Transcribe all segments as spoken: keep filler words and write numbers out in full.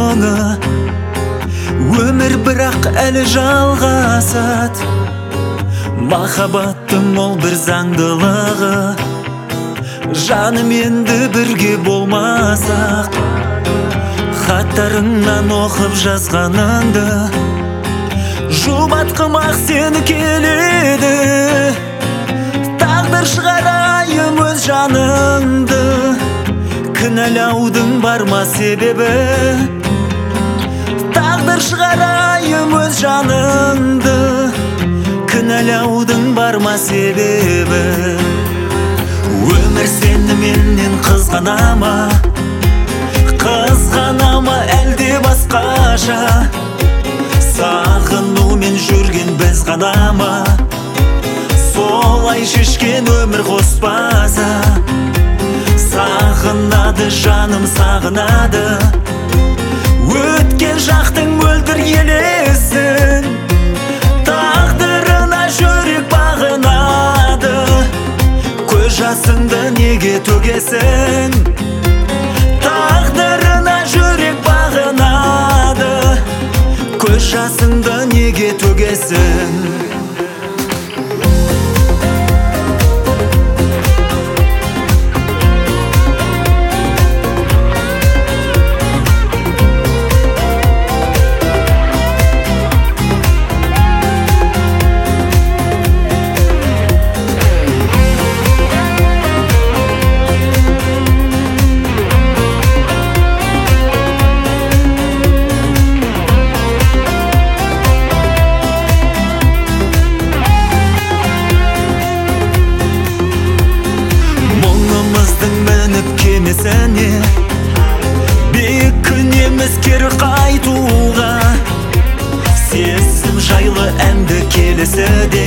соңы. Өмір бірақ әлі жалғасат, махаббаттың ол бір заңдылығы. Жаным енді бірге болмасақ, хаттарыңнан оқып жазғаныңды жұбатқым ақ сені келеді. Тағдыр шығарайым өз жаныңды, кінәлаудың бар ма себебі? Тағдыр шығарайым өз жаныңды, кінәлаудың бар ма себебі? Өмір сені менен қызғана ма, қызғана ма әлде басқаша? Сағынумен жүрген біз ғана ма, солай шешкен өмір қоспаса? Сағынады жаным, сағынады өткен жақтың мөлдір елесін. Тағдырына жүрек бағынады, көз жасыңды неге төгесің? Тағдырына жүрек бағынады, көз жасыңды неге төгесің? Кемесіне бекінеміз кері қайтуға, сезім жайлы әнді келесі де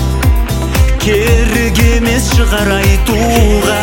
керек емес шығар айтуға.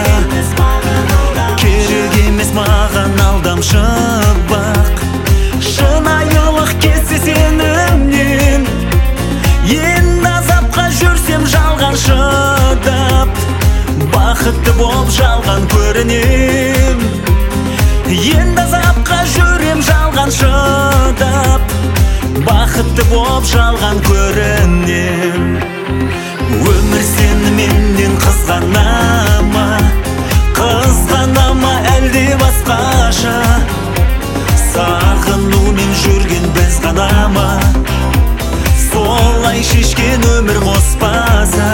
Керек емес маған алдамшы бақ, шынайылық кетсе сенімнен. Енді азапқа жүрсем жалған шыдап, бақытты болып жалған көрінем. Енді азапқа жүрем жалған шыдап, бақытты болып жалған көрінем. Өмір сені менен қызғана ма, қызғана ма әлде басқаша? Сағынумен жүрген біз ғана ма, солай шешкен өмір қоспаса?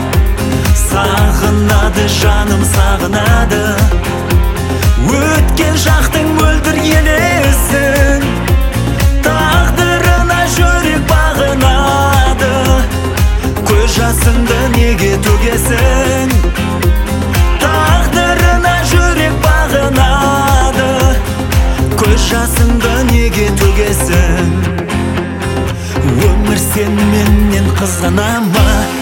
Сағынады жаным, сағынады өткен жақтың мөлдір елесін. Тағдырына жүрек бағынады, көз жасыңды неге төгесің? Тағдырына жүрек бағынады, көз жасыңды неге төгесің? Өмір сені менен қызғана ма,